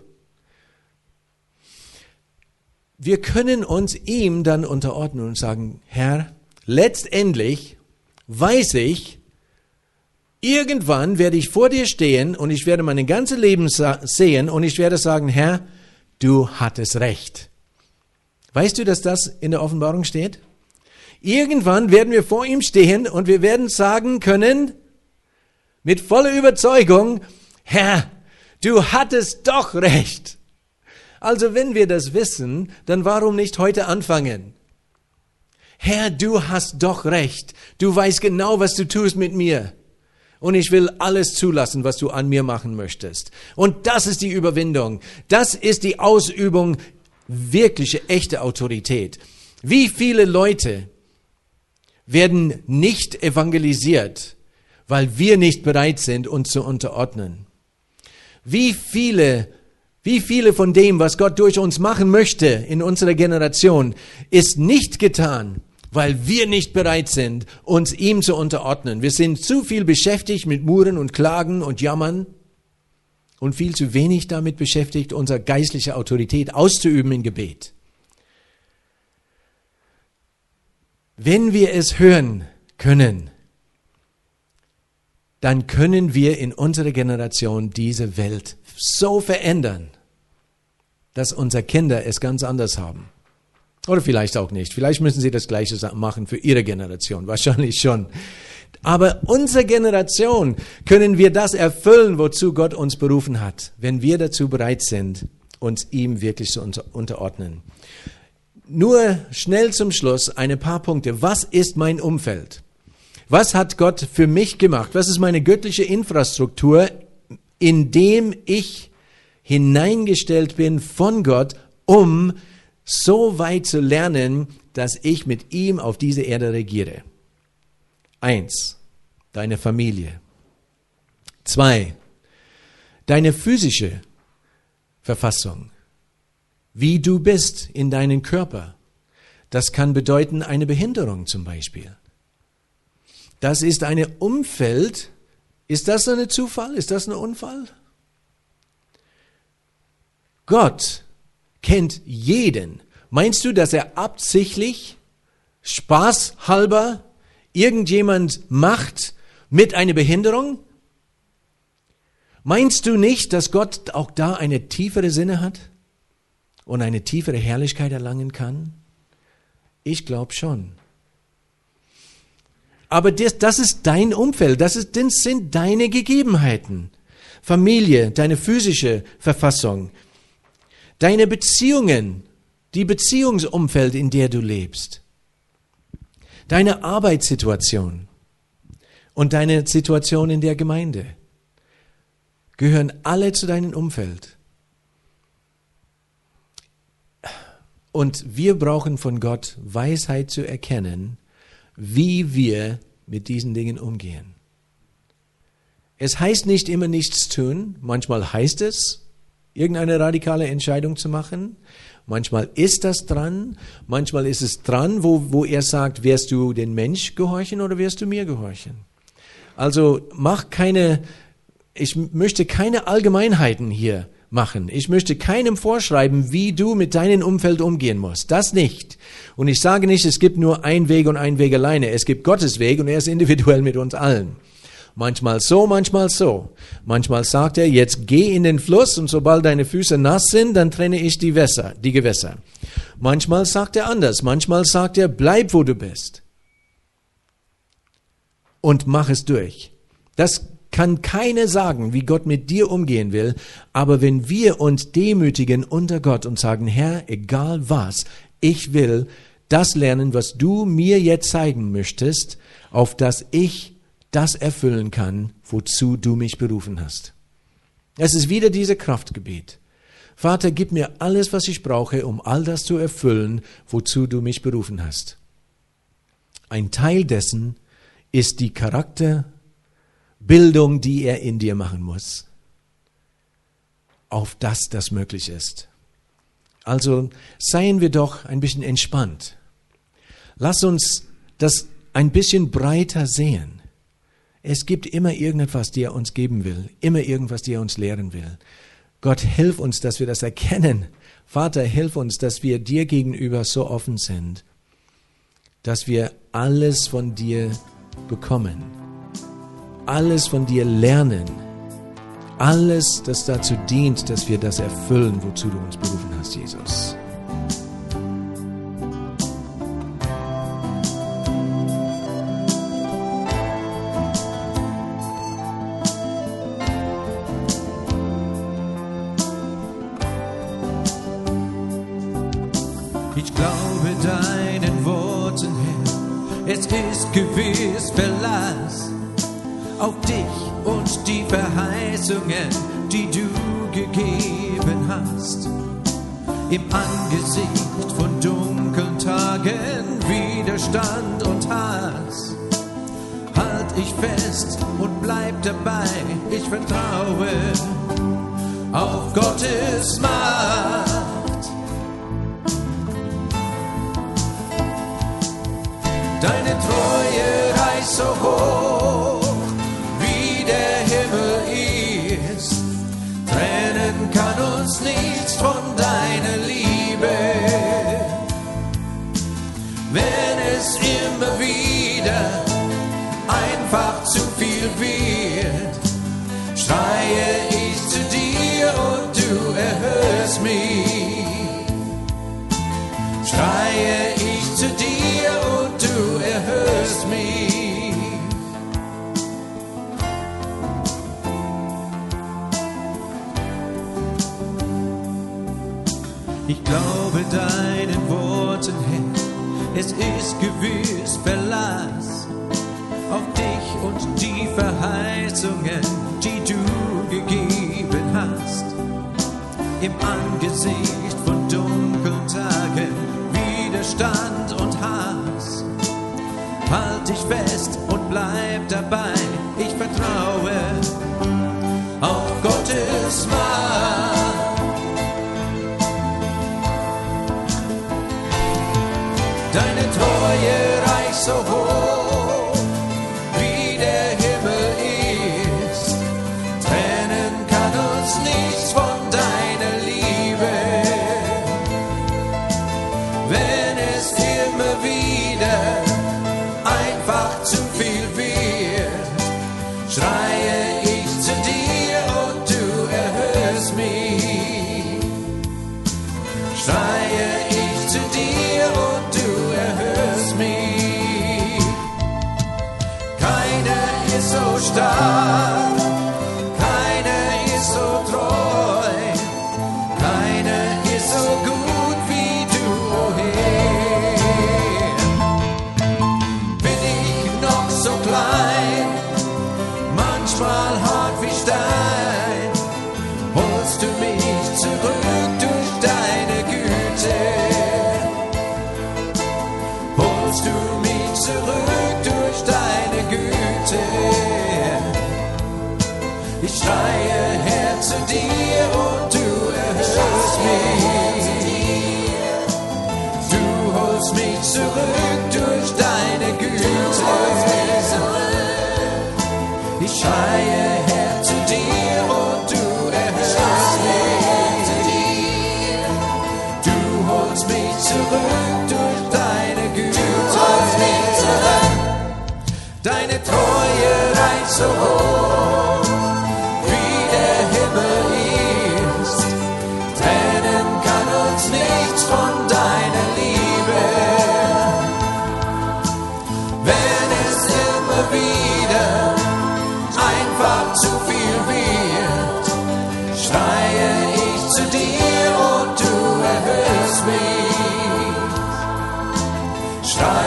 Wir können uns ihm dann unterordnen und sagen, Herr, letztendlich weiß ich, Irgendwann werde ich vor dir stehen und ich werde mein ganzes Leben sehen und ich werde sagen, Herr, du hattest recht. Weißt du, dass das in der Offenbarung steht? Irgendwann werden wir vor ihm stehen und wir werden sagen können, mit voller Überzeugung, Herr, du hattest doch recht. Also wenn wir das wissen, dann warum nicht heute anfangen? Herr, du hast doch recht. Du weißt genau, was du tust mit mir. Und ich will alles zulassen, was du an mir machen möchtest. Und das ist die Überwindung. Das ist die Ausübung wirkliche, echte Autorität. Wie viele Leute werden nicht evangelisiert, weil wir nicht bereit sind, uns zu unterordnen? Wie viele, wie viele von dem, was Gott durch uns machen möchte in unserer Generation, ist nicht getan, weil wir nicht bereit sind, uns ihm zu unterordnen. Wir sind zu viel beschäftigt mit Murren und Klagen und Jammern und viel zu wenig damit beschäftigt, unsere geistliche Autorität auszuüben im Gebet. Wenn wir es hören können, dann können wir in unserer Generation diese Welt so verändern, dass unsere Kinder es ganz anders haben. Oder vielleicht auch nicht. Vielleicht müssen sie das Gleiche machen für ihre Generation. Wahrscheinlich schon. Aber unsere Generation können wir das erfüllen, wozu Gott uns berufen hat, wenn wir dazu bereit sind, uns ihm wirklich zu unterordnen. Nur schnell zum Schluss ein paar Punkte. Was ist mein Umfeld? Was hat Gott für mich gemacht? Was ist meine göttliche Infrastruktur, in dem ich hineingestellt bin von Gott, um so weit zu lernen, dass ich mit ihm auf dieser Erde regiere? Eins, deine Familie. Zwei, deine physische Verfassung. Wie du bist in deinem Körper. Das kann bedeuten eine Behinderung zum Beispiel. Das ist ein Umfeld. Ist das ein Zufall? Ist das ein Unfall? Gott kennt jeden. Meinst du, dass er absichtlich, spaßhalber, irgendjemand macht mit einer Behinderung? Meinst du nicht, dass Gott auch da eine tiefere Sinne hat und eine tiefere Herrlichkeit erlangen kann? Ich glaube schon. Aber das, das ist dein Umfeld, das, ist, das sind deine Gegebenheiten. Familie, deine physische Verfassung, deine Beziehungen, die Beziehungsumfeld, in der du lebst, deine Arbeitssituation und deine Situation in der Gemeinde gehören alle zu deinem Umfeld. Und wir brauchen von Gott Weisheit zu erkennen, wie wir mit diesen Dingen umgehen. Es heißt nicht immer nichts tun, manchmal heißt es, irgendeine radikale Entscheidung zu machen. Manchmal ist das dran, manchmal ist es dran, wo, wo er sagt, wirst du den Mensch gehorchen oder wirst du mir gehorchen? Also mach keine, ich möchte keine Allgemeinheiten hier machen. Ich möchte keinem vorschreiben, wie du mit deinem Umfeld umgehen musst. Das nicht. Und ich sage nicht, es gibt nur einen Weg und einen Weg alleine. Es gibt Gottes Weg und er ist individuell mit uns allen. Manchmal so, manchmal so. Manchmal sagt er, jetzt geh in den Fluss und sobald deine Füße nass sind, dann trenne ich die Wässer, die Gewässer. Manchmal sagt er anders. Manchmal sagt er, bleib wo du bist. Und mach es durch. Das kann keiner sagen, wie Gott mit dir umgehen will, aber wenn wir uns demütigen unter Gott und sagen, Herr, egal was, ich will das lernen, was du mir jetzt zeigen möchtest, auf das ich das erfüllen kann, wozu du mich berufen hast. Es ist wieder dieses Kraftgebet. Vater, gib mir alles, was ich brauche, um all das zu erfüllen, wozu du mich berufen hast. Ein Teil dessen ist die Charakterbildung, die er in dir machen muss, auf das das möglich ist. Also seien wir doch ein bisschen entspannt. Lass uns das ein bisschen breiter sehen. Es gibt immer irgendetwas, die er uns geben will, immer irgendwas, die er uns lehren will. Gott, hilf uns, dass wir das erkennen. Vater, hilf uns, dass wir dir gegenüber so offen sind, dass wir alles von dir bekommen, alles von dir lernen. Alles, das dazu dient, dass wir das erfüllen, wozu du uns berufen hast, Jesus. Ich glaube deinen Worten, Herr, es ist gewiss Verlass auf dich und die Verheißungen, die du gegeben hast. Im Angesicht von dunklen Tagen, Widerstand und Hass, halt ich fest und bleib dabei, ich vertraue auf Gottes Macht. Deine Treue reicht so hoch, wie der Himmel ist. Trennen kann uns nichts von deiner Liebe. Wenn es immer wieder einfach zu viel wird, schreie ich zu dir und du erhörst mich. Schreie ich zu dir und du erhörst mich. Ich glaube deinen Worten, Herr, es ist gewiss Verlass auf dich und die Verheißungen, die du gegeben hast. Im Angesicht von dunklen Tagen, Widerstand und Hass, halt dich fest und bleib dabei, ich vertraue auf Gottes Macht. Deine Treue reicht so hoch, wie der Himmel ist. Trennen kann uns nichts von deiner Liebe. Wenn es immer wieder einfach zu viel wird, schreie ich zu dir und du erhörst mich. Schreie ich zu dir und du erhörst mich. Keiner ist so stark, keiner ist so treu, keiner ist so gut wie du, oh Herr. Bin ich noch so klein, manchmal hart wie Stein, holst du mich zurück durch deine Güte. Holst du mich zurück durch deine Güte. Ich schreie her zu dir und du erhörst mich. Du holst mich zurück durch deine Güte. Ich schreie her zu dir und du erhörst mich. Du holst mich zurück durch deine Güte. Deine Treue reicht so hoch, wie der Himmel ist. Trennen kann uns nichts von deiner Liebe. Wenn es immer wieder einfach zu viel wird, schreie ich zu dir und du erhörst mich. Schreie